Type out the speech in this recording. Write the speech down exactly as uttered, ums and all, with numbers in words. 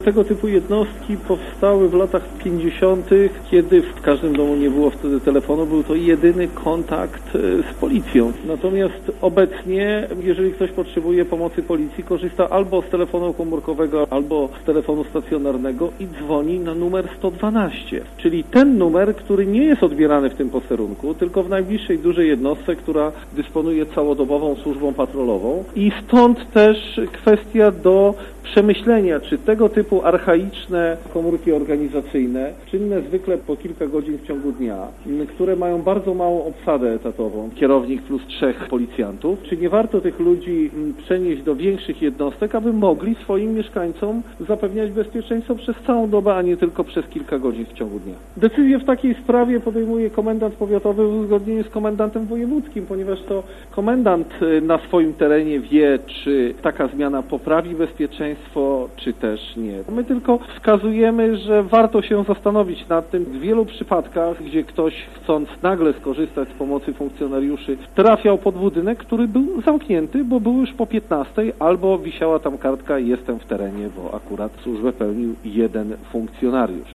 Tego typu jednostki powstały w latach pięćdziesiątych, kiedy w każdym domu nie było wtedy telefonu, był to jedyny kontakt z policją. Natomiast obecnie, jeżeli ktoś potrzebuje pomocy policji, korzysta albo z telefonu komórkowego, albo z telefonu stacjonarnego i dzwoni na numer sto dwanaście, czyli ten numer, który nie jest odbierany w tym posterunku, tylko w najbliższej dużej jednostce, która dysponuje całodobową służbą patrolową. I stąd też kwestia do przemyślenia, czy tego typu archaiczne komórki organizacyjne, czynne zwykle po kilka godzin w ciągu dnia, które mają bardzo małą obsadę etatową, kierownik plus trzech policjantów, czy nie warto tych ludzi przenieść do większych jednostek, aby mogli swoim mieszkańcom zapewniać bezpieczeństwo przez całą dobę, a nie tylko przez kilka godzin w ciągu dnia. Decyzję w takiej sprawie podejmuje komendant powiatowy w uzgodnieniu z komendantem wojewódzkim, ponieważ to komendant na swoim terenie wie, czy taka zmiana poprawi bezpieczeństwo, czy też nie. My tylko wskazujemy, że warto się zastanowić nad tym. W wielu przypadkach, gdzie ktoś chcąc nagle skorzystać z pomocy funkcjonariuszy, trafiał pod budynek, który był zamknięty, bo był już po piętnastej, albo wisiała tam kartka "jestem w terenie", bo akurat służbę pełnił jeden funkcjonariusz.